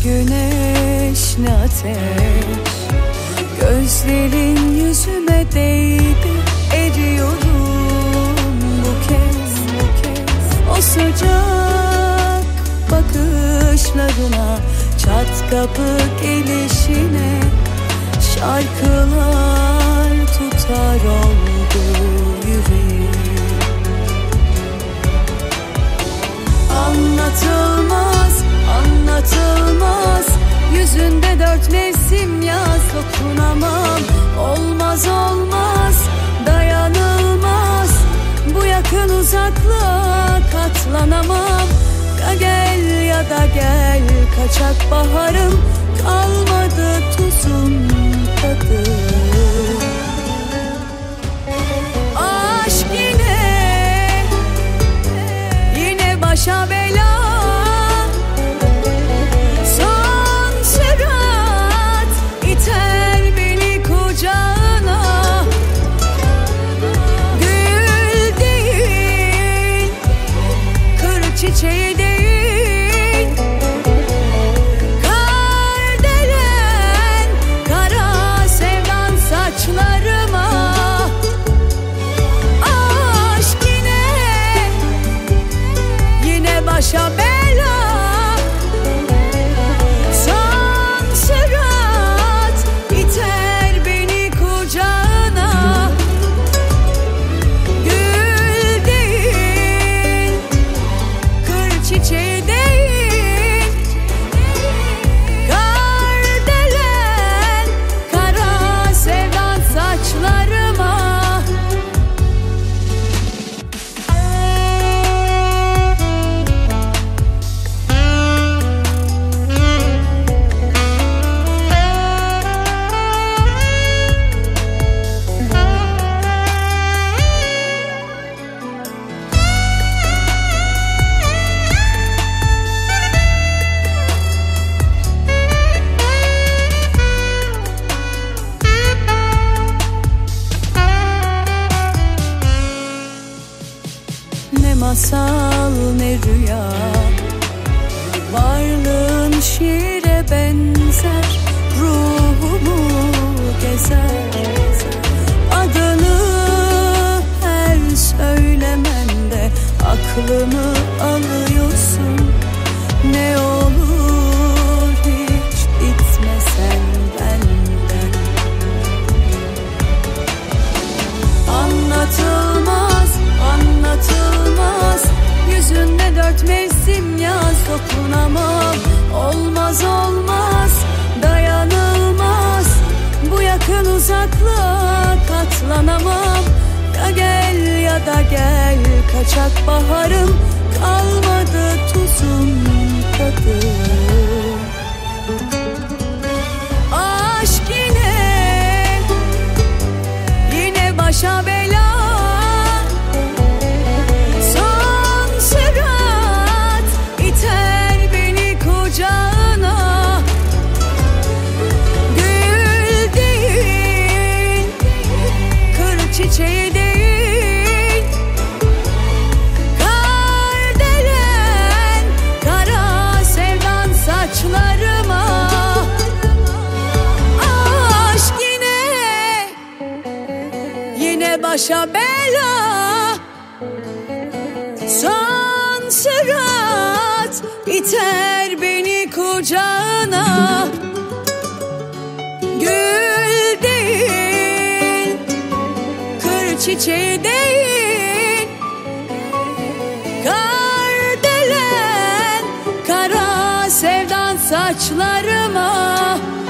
güneş ne ateş, gözlerin yüzüme değdi, eriyorum bu kez, bu kez. O sıcak bakışlarına, çat kapı gelişine, şarkılar tutar oldu yüreğim. Anlatılmaz, anlatılmaz, yüzünde 4 mevsim yaz, dokunamam. Olmaz olmaz, dayanılmaz, bu yakın uzaklığa katlanamam. Ya gel ya da gel, kaçak baharım, kalmadı tuzun tadı. Aşk yine başa bela, son sürat iter beni kucağına. Gül değil, kır çiçeği değil, kar delen kara sevdan saçlarıma. Aşk yine başa bela, son sürat iter beni kucağına. Gül değil, kır çiçeği değil, kar delen kara sevdan saçlarıma. Ne masal ne rüya, varlığın şiire benzer, ruhumu gezer. Adını her söylemende aklımı alıyorsun. Ne olur hiç gitmesen benden. Anlatılmaz, anlatılmaz, yüzünde 4 mevsim yaz, dokunamam. Olmaz olmaz, dayanılmaz, bu yakın uzaklığa katlanamam. Ya gel ya da gel, kaçak baharım, kalmadı tuzun tadı. Aşk yine başa bela, son sürat iter beni kucağına. Gül değil, kır çiçeği değil, kar delen kara sevdan saçlarıma. Aşk yine başa bela, son sürat iter beni kucağına. Gül değil, kır çiçeği değil, kar delen kara sevdan saçlarıma.